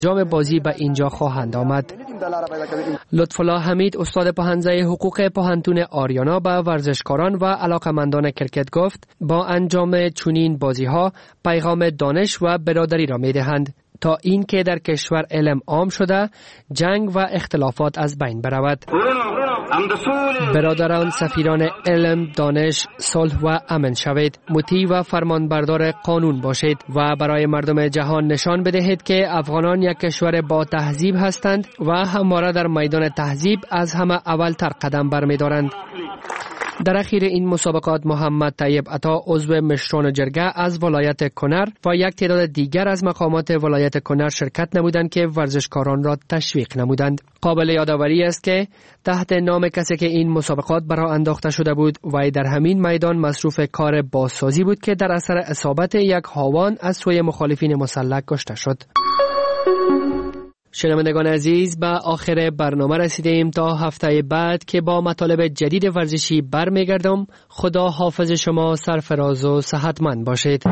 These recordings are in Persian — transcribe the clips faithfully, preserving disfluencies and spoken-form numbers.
جام بازی به اینجا خواهند آمد. لطفالله حمید استاد پهنزه حقوق پوهنتون آریانا به ورزشکاران و علاقمندان کرکت گفت با انجام چنین بازی ها پیغام دانش و برادری را می دهند تا این که در کشور علم عام شده جنگ و اختلافات از بین برود. برادران سفیران علم، دانش، صلح و امن شوید، مطیع و فرمانبردار قانون باشید و برای مردم جهان نشان بدهید که افغانان یک کشور با تهذیب هستند و همواره در میدان تهذیب از همه اولتر قدم برمی‌دارند. در اخیر این مسابقات محمد طیب عطا عضو مشران جرگه از ولایت کنر و یک تعداد دیگر از مقامات ولایت کنر شرکت نمودند که ورزشکاران را تشویق نمودند. قابل یادآوری است که تحت نام کسی که این مسابقات برای انداخته شده بود و در همین میدان مصروف کار بازسازی بود که در اثر اصابت یک هاوان از سوی مخالفین مسلح کشته شد. شنوندگان عزیز، به آخر برنامه رسیدیم. تا هفته بعد که با مطالب جدید ورزشی برمیگردم. خدا حافظ شما سرفراز و صحتمند باشید.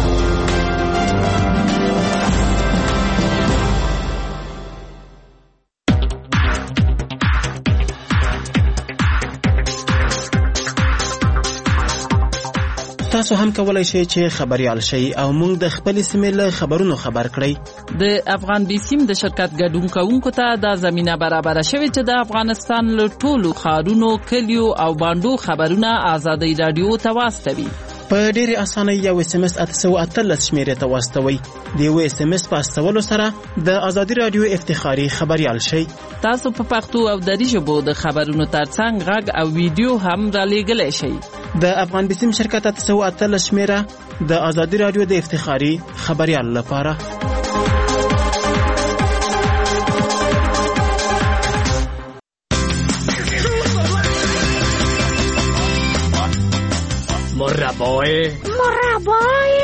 تاسو هم کولای شئ چې خبريال شئ او موږ د خپل سیمې له خبرونو خبر کړئ. د افغان بیسیم د شرکت ګډون کوونکو ته د زمينه برابر شوی چې د افغانستان له ټولو ښارونو، کلیو او باندو خبرونه آزادۍ رادیو ته واستوي. په ډېر اسانه یو اس ام اس اتسو اتلس شمیرې ته واستوي. د یو اس ام اس په استولو سره د آزادۍ رادیو افتخاري خبريال شئ. تاسو په پښتو او دری ژبو د خبرونو ترڅنګ غږ او ویډیو هم را لېږلی شئ. د افغان بیسیم شرکت اتسو اتلس شمیره د آزادۍ رادیو د افتخاري خبريال لپاره. مربای مربای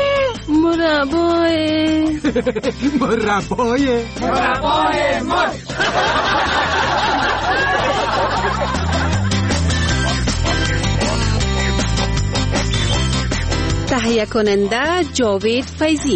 مربای مربای مربای مر تهیه کننده جاوید فیضی.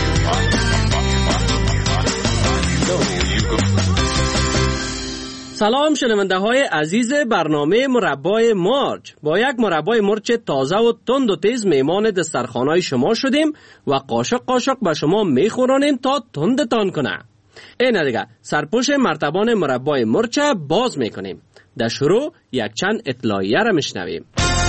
سلام شنونده های عزیز برنامه مربای مارچ. با یک مربای مرچ تازه و تند و تیز میمان دسترخوانای شما شدیم و قاشق قاشق به شما میخورانیم تا تندتان کنه. این دیگه سرپوش مرتبان مربای مرچ باز میکنیم. در شروع یک چند اطلاعیه را میشنویم.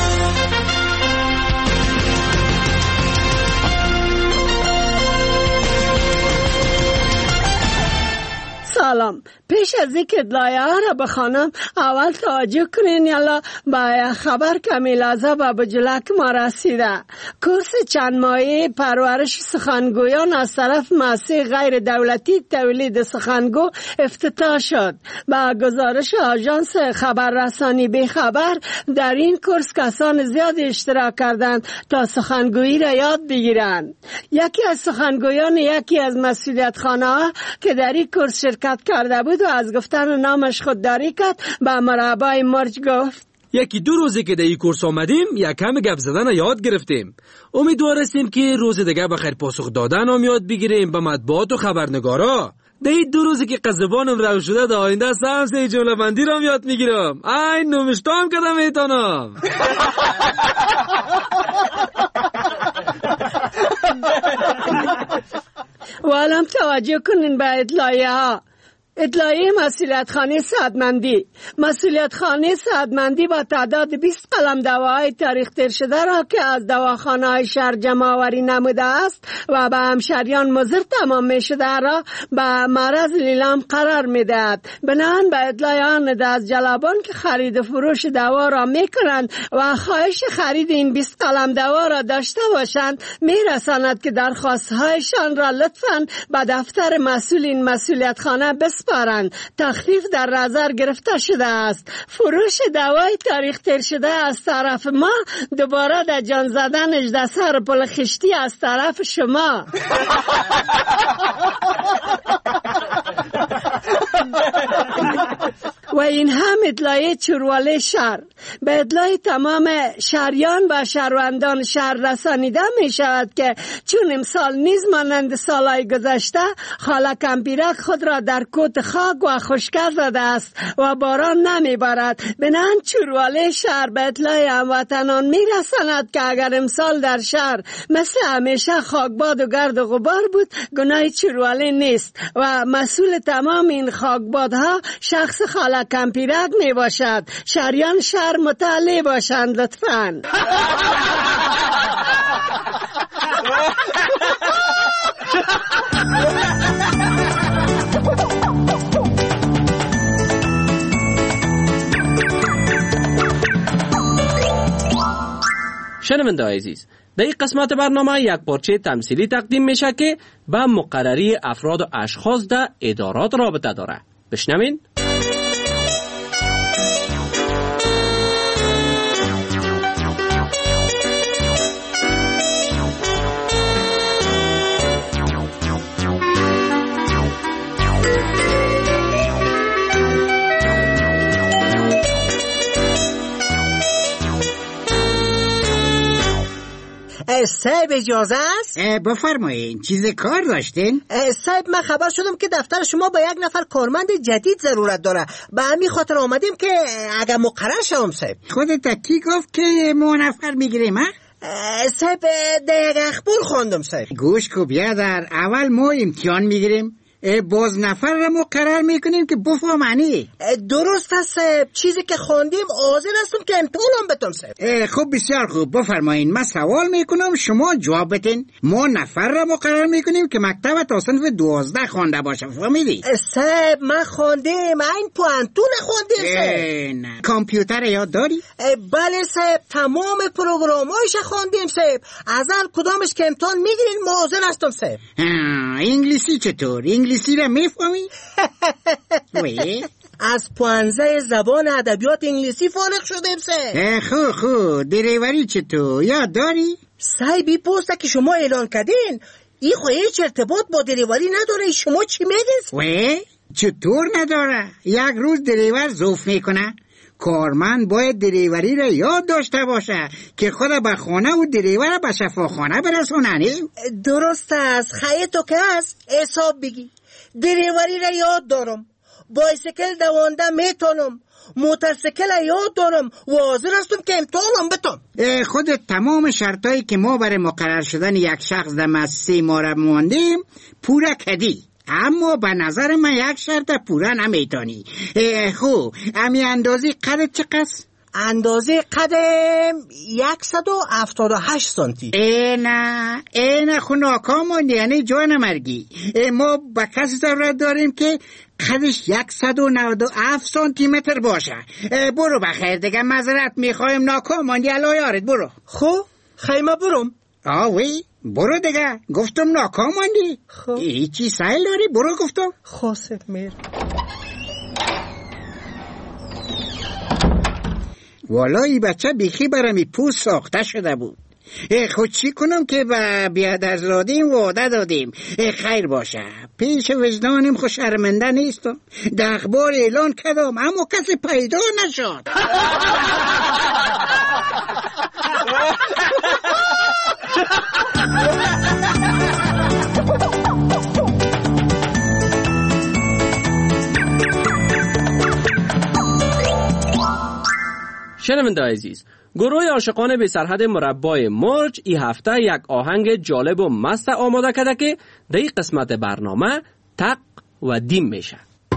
سلام. پیش از اینکه اطلاعیه ها را بخوانم اول توجه کنین یالا با خبر کمی لحظه به بجلک ما رسیده. کورس چند ماهه پرورش سخنگویان از طرف مؤسسه غیر دولتی تولید سخنگو افتتاح شد. با گزارش آژانس خبررسانی بی خبر در این کورس کسان زیاد اشتراک کردند تا سخنگویی را یاد بگیرند. یکی از سخنگویان یکی از مسئولیت خانه ها که در این کورس شرکت کرده بود و از گفتن نامش خودداری کرد به مربای مرچ گفت یکی دو روزی که در این کورس آمدیم یک کم گپ زدن یاد گرفتیم. امیدوار هستیم که روز دیگه بخیر پاسخ دادن هم یاد بگیریم به مطبوعات و خبرنگارا. در این دو روزی که قزبانم رو شده در آینده سهم سه جمله بندی رو هم یاد میگیرم. این نوشتام کدم ایتانم. و الان توجه کنین به اطلاعیه ها. اطلاعیه مسئولیت خانه سعدمندی. مسئولیت خانه سعدمندی با تعداد بیست قلم دواهای تاریخ تیر شده را که از دواخانه های شهر جمع آوری نموده است و به همشهریان مضر تمام می شده را به معرض لیلام قرار می دهد. بنابراین به اطلاعیه آن از جلبان که خرید و فروش دوا را می کنند و خواهش خرید این بیست قلم دوا را داشته باشند می رساند که درخواست هایشان را لطفاً به دفتر مسئول این مسئولیت خانه بس پارند. تخفیف در نظر گرفته شده است. فروش دوای تاریخ تیر شده از طرف ما دوباره در جان زدن اجده سر پل خشتی از طرف شما. و این هم اطلاعیه چرواله شهر. به اطلاع تمام شهریان و شهروندان شهر رسانیده می شود که چون امسال نیز مانند سالهای گذشته خاله کمپیرک خود را در کوت خاک و خشکه زده است و باران نمی بارد. بنان چورواله شهر به اطلاع هموطنان می رساند که اگر امسال در شهر مثل همیشه خاکباد و گرد و غبار بود گناه چورواله نیست و مسئول تمام این خاکبادها شخص خاله کمپیرک می باشد. شهریان شهر مطلع باشند لطفاً. شنونده عزیز، در این قسمت برنامه یک پارچه تمثیلی تقدیم میشه که به مقرری افراد و اشخاص در ادارات رابطه داره. بشنوین. صاحب اجازه است؟ بفرمایید، چیز کار داشتین؟ صاحب من خبر شدم که دفتر شما با یک نفر کارمند جدید ضرورت داره، به همین خاطر آمدیم که اگر مقرر شوم. صاحب خودت کی گفت که ما نفر میگیریم؟ ها صاحب در یک اخبار خواندم. صاحب گوش کو بیادر، اول ما امتحان میگیریم، باز نفر را مقرر میکنیم که بفهمانی. درست است صاحب، چیزی که خواندیم حاضر هستم که امتحانم بتون. صاحب خب بسیار خوب، بفرمایین. من سوال میکنم شما جواب بتین. ما نفر را مقرر میکنیم که مکتب تا صنف دوازده خوانده باشه، فهمیدی؟ صاحب من خواندیم، این پوانتون خواندیم. صاحب نه کامپیوتر یاد داری؟ بله صاحب، تمام پروگرامایش خواندیم. صاحب از هر کدامش که امتحان میگیرین ما حاضر هستم. صاحب انگلیسی چطور؟ انگلیسی را میفهمی؟ از پانزه زبان ادبیات انگلیسی فارغ شدیم. صاحب خو خو دریوری چطور؟ یاد داری؟ صاحب این پوسته که شما اعلان کردین این خو هیچ ارتباط با دریوری نداره. شما چی میگین؟ وی چطور نداره؟ یک روز دریور زوف میکنه، کارمند باید دریوری را یاد داشته باشه که خود به خانه و دریور به شفاخانه برسونه. درست است، خیلی تو که هست حساب بگی. دریوری را یاد دارم، بایسیکل دوانده میتونم، موترسیکل یاد دارم و حاضر هستم که امتحانم بتم. خودت تمام شرطایی که ما برای مقرر شدن یک شخص در مؤسسه ما را ماندیم پورا کردی، اما به نظر من یک شرط پورا نمیتونی. خب امی اندازی قدت چقدر؟ اندازه قدم یکصد و هفتاد و هشت سانتی. ای نه ای نه خو ناکام ماندی، یعنی جان مرگی. ما با کسی ضرورت داریم که قدش یکصد و نود و هفت سانتی متر باشه. برو بخیر دیگه، معذرت میخوایم، ناکام ماندی، الله یارت. برو. خب خیمه برم. آوی برو دیگه، گفتم ناکام ماندی. خب هیچی سایل داری؟ برو گفتم. خواست میر والا ای بچه بیخی برمی پوست ساخته شده بود. خود چی کنم که به بیادرزادیم وعده دادیم. خیر باشه، پیش وجدانم خود شرمنده نیستم. در اخبار اعلان کردم اما کسی پیدا نشد. شنونده عزیز، گروه عاشقان بی سرحد مربای مرج این هفته یک آهنگ جالب و مست آماده کرده که در این قسمت برنامه تق و دیم میشه.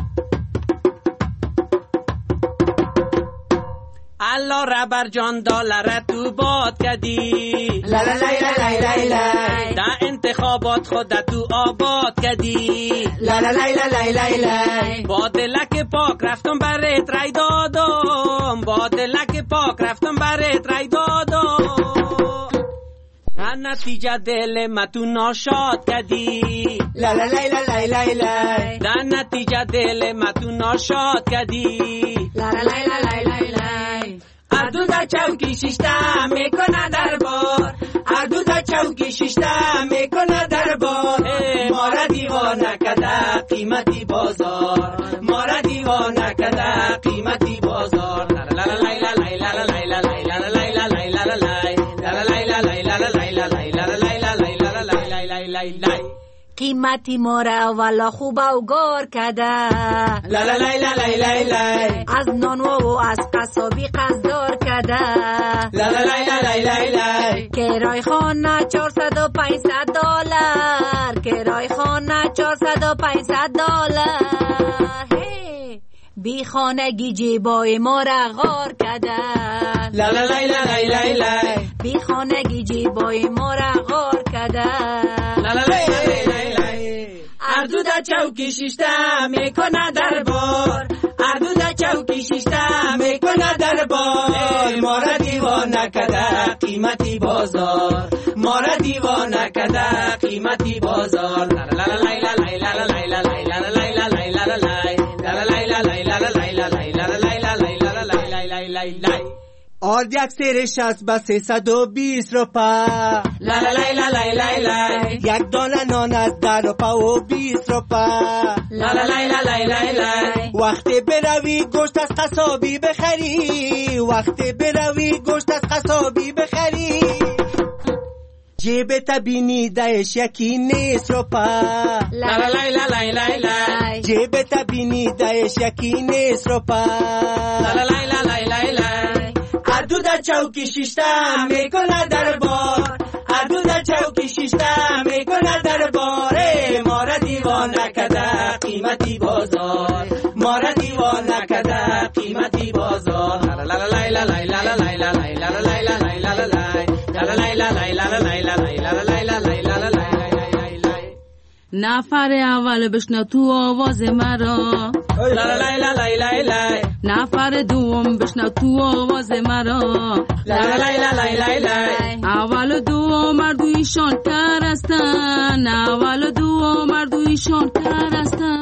الله ربر جان دلار تو باد کدی، لا لا لای لای لای لای، دا انتخابات خود تو آباد کدی، لا لا لای لای لای لای، با دلک پاک رفتم برات رای دادم، با دلک پاک رفتم برات رای دادم، در نتیجه دل ما تو ناشاد کدی، لا لا لای لای لای لای، در نتیجه دل ما تو ناشاد کدی، لا لا لای لای لای لای، اردو دا چوکی ششته میکنه دربار، اردو دا چوکی ششته میکنه دربار، ما را دیوانه کده قیمتی بازار، ما را دیوانه کده قیمتی بازار. لا لا لا لا لا لا لا قیمتی ما را والا خوب اوگار کده. لای لای لای لای لای از نانوا و از قصابی قصدار کده. لای لای لای لای لای کرای خانه چهارصد و پانصد دلار. کرای خانه چهارصد و پانصد دلار. بی خانگی جیبای ما را غار کردن. لا لا لای لای لای لای بی خانگی جیبای ما را غار کردن. لا لا لای لای لای لای اردو در چوکی شیشته میکنه دربار. اردو در چوکی شیشته میکنه دربار. ما را دیوانه کده قیمتی بازار. ما را دیوانه کده قیمتی بازار. لا لا لای لای لای لای لای لای لای لای لای آرد یک سیرش از با سیصد و بیست روپا. لا لا لای لای لای لای یک دانه نان از ده روپا و بیست روپا. لا لا لای لای لای لای وقتی بروی گوشت از قصابی بخری. وقتی بروی گوشت از قصابی بخری جیبت بینی دهش یکی نیست روپا. لا لا لای لای لای لای جیبت بینی دهش یکی نیست روپا. لا لا لای لای لای لای اردو در چوکی شیشته میکنه دربار. اردو در چوکی شیشته میکنه دربار. ما را دیوانه کده قیمتی بازار. ما را دیوانه کده قیمتی بازار. لا لا لای لای لای لای لای لا لای لای لای لای لا لای لای لای نفر اول بشنو تو آواز مرا. لا لا لای لای لای نفر دوم بشنو تو آواز مرا. لا لا لای لای لای اول و دوم مردویشان کر هستن. اول و دوم مردویشان کر هستن.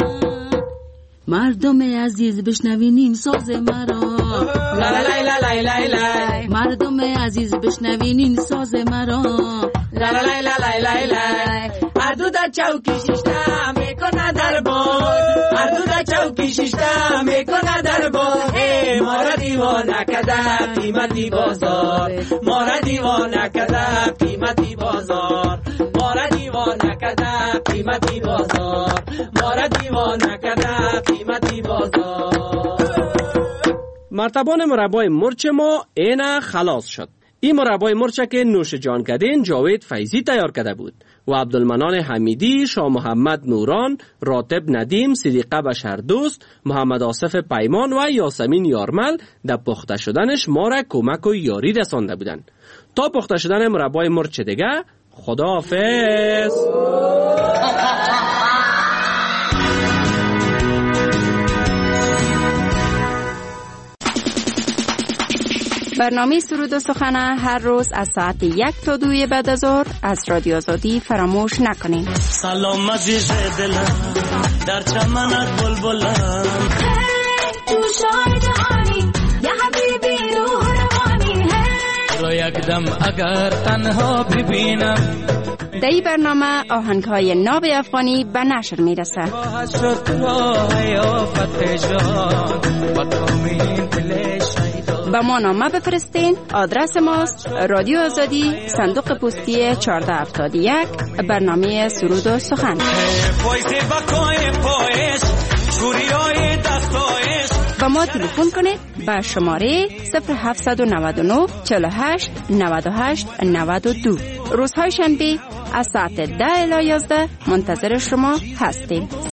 مردم عزیز بشنوین ساز مرا. لا لا لای لای لای مردم عزیز بشنوین این ساز مرا. لا لا لای لای لای اردو در چوکی شیشته میکنه دربار. اردو در چوکی شیشته میکنه دربار. ما را دیوانه کده قیمتی بازار. ما را دیوانه کده قیمتی بازار. ما را دیوانه کده قیمتی بازار. ما را دیوانه کده قیمتی بازار. مرتبان مربای مرچ ما اینا خلاص شد. این مربای مرچ که نوش جان کردین جاوید فیضی تیار کرده بود و عبدالمنان حمیدی، شاه محمد نوران، راتب ندیم، صدیقه بشردوست، محمد آصف پیمان و یاسمین یارمل در پخته شدنش ما را کمک و یاری رسانده بودند. تا پخته شدن مربای مرچ دیگه، خداحافظ. برنامه سرود و سخن هر روز از ساعت یک تا دوی بعد از ظهر از رادیو آزادی فراموش نکنین. سلام عزیز دلم در چمنت بلبلم. تو شاه جهانی یا حبیبی روح روانی. رو یک دم اگر تنها ببینم. در این برنامه آهنگ‌های ناب افغانی به نشر میرسه. با ما نامه بفرستین. آدرس ماست رادیو آزادی، صندوق پستی چهارده هفتاد و یک، برنامه سرود و سخن. با ما تلفن کنید به شماره صفر هفت نه نه چهل و هشت نود و هشت نود و دو. روزهای شنبه از ساعت ده الی یازده منتظر شما هستیم.